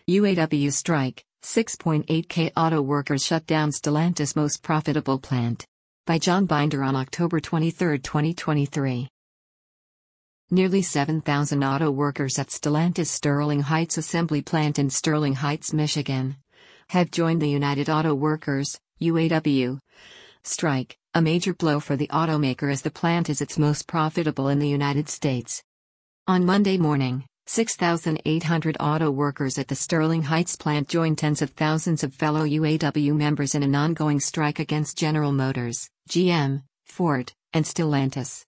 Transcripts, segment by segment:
UAW strike, 6.8K auto workers shut down Stellantis' most profitable plant. By John Binder on October 23, 2023. Nearly 7,000 auto workers at Stellantis' Sterling Heights assembly plant in Sterling Heights, Michigan, have joined the United Auto Workers, UAW, strike, a major blow for the automaker as the plant is its most profitable in the United States. On Monday morning, 6,800 auto workers at the Sterling Heights plant joined tens of thousands of fellow UAW members in an ongoing strike against General Motors, GM, Ford, and Stellantis.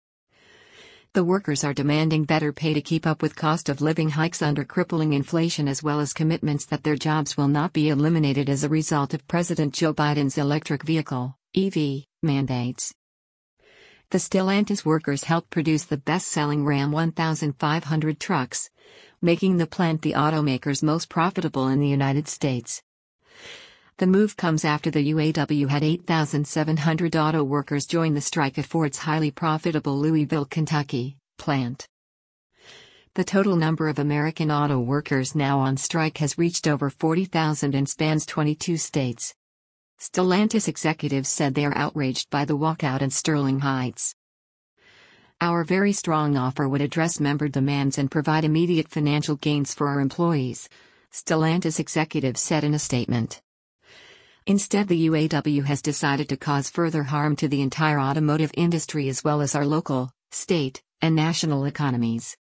The workers are demanding better pay to keep up with cost of living hikes under crippling inflation, as well as commitments that their jobs will not be eliminated as a result of President Joe Biden's electric vehicle, EV, mandates. The Stellantis workers helped produce the best-selling Ram 1500 trucks, making the plant the automaker's most profitable in the United States. The move comes after the UAW had 8,700 auto workers join the strike at Ford's highly profitable Louisville, Kentucky, plant. The total number of American auto workers now on strike has reached over 40,000 and spans 22 states. Stellantis executives said they are outraged by the walkout in Sterling Heights. Our very strong offer would address member demands and provide immediate financial gains for our employees, Stellantis executives said in a statement. Instead, the UAW has decided to cause further harm to the entire automotive industry as well as our local, state, and national economies.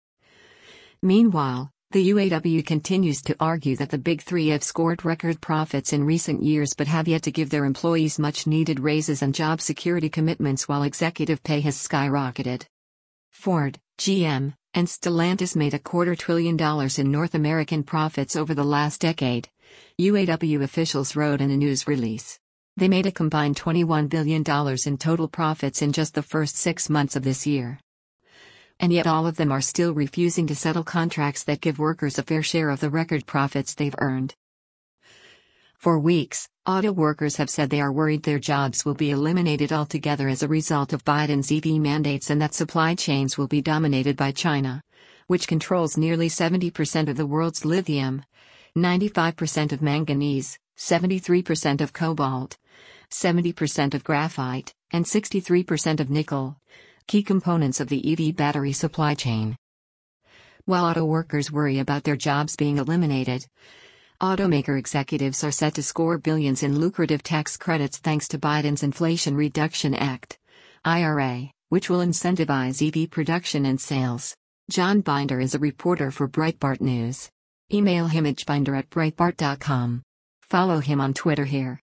Meanwhile, the UAW continues to argue that the Big Three have scored record profits in recent years but have yet to give their employees much-needed raises and job security commitments while executive pay has skyrocketed. Ford, GM, and Stellantis made $250 billion in North American profits over the last decade, UAW officials wrote in a news release. They made a combined $21 billion in total profits in just the first 6 months of this year. And yet all of them are still refusing to settle contracts that give workers a fair share of the record profits they've earned. For weeks, auto workers have said they are worried their jobs will be eliminated altogether as a result of Biden's EV mandates and that supply chains will be dominated by China, which controls nearly 70% of the world's lithium, 95% of manganese, 73% of cobalt, 70% of graphite, and 63% of nickel, key components of the EV battery supply chain. While auto workers worry about their jobs being eliminated, automaker executives are set to score billions in lucrative tax credits thanks to Biden's Inflation Reduction Act, IRA, which will incentivize EV production and sales. John Binder is a reporter for Breitbart News. Email him at binder@breitbart.com. Follow him on Twitter here.